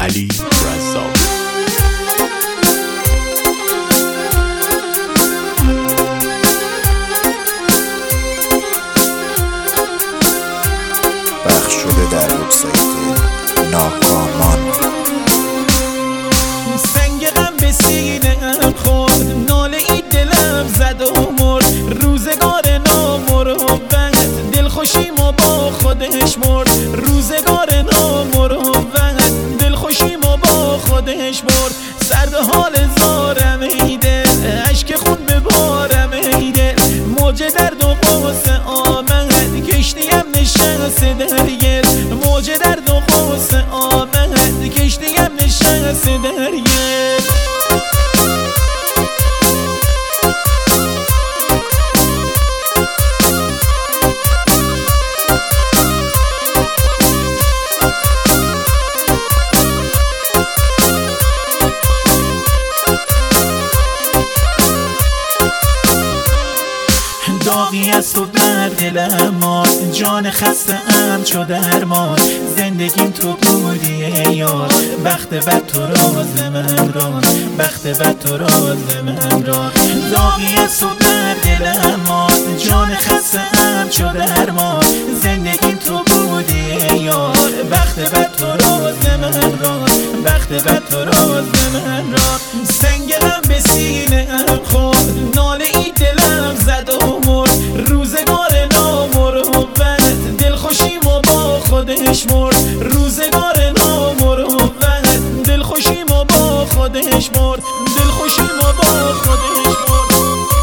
علی رزاق. پخش شده در وبسایت ناکامان. سنگ غم به سینه ام خورد، ناله ای دلم زد و مرد. روزگار نامروت دلخوشیمو با خودش مرد. روزگار نامروت دلخوشیمو با خودش برد. سرد حال زارم ای دل، اشک خون به بارم ای دل. موج درد و غصه آمد، کشتیم نشست در گل. موج درد و غصه آمد، کشتیم نشست در گل. داغی از تو بر دلم ماند، جان خسته ام چو درمان. زندگیم تو بودی ای یار، بخت بد تو راز من ران، بخت بد تو راز من ران. داغی از تو بر دلم ماند، جان خسته ام چو درمان. زندگیم تو بودی ای یار، بخت بد تو راز من ران، بخت بد تو راز من ران. سنگ غم به سینه ام خورد، ناله ای دلم زد و مرد. روزگار نامروت دلخوشیمو با خودش مرد. روزگار نامروت دلخوشیمو با خودش مرد. دلخوشیمو با خودش مرد.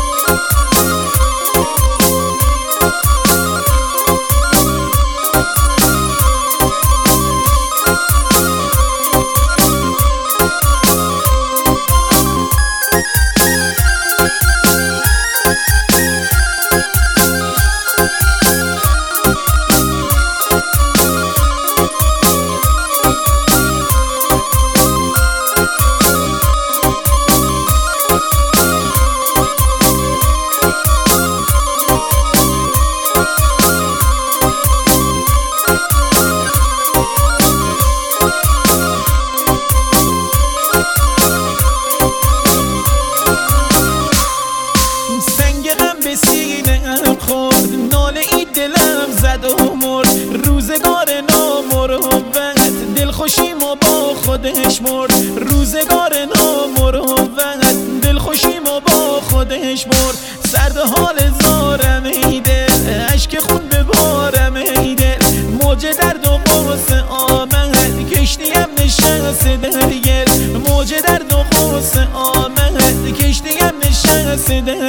ناله ای دلم زد و مرد. روزگار نامروت دلخوشیمو با خودش مرد. روزگار نامروت دلخوشیمو با خودش مرد. سرد حال زارم ای دل، اشک خون به بارم ای دل. موج درد و غصه آمد، کشتیم نشست در گل. موج درد و غصه آمد، کشتیم نشست در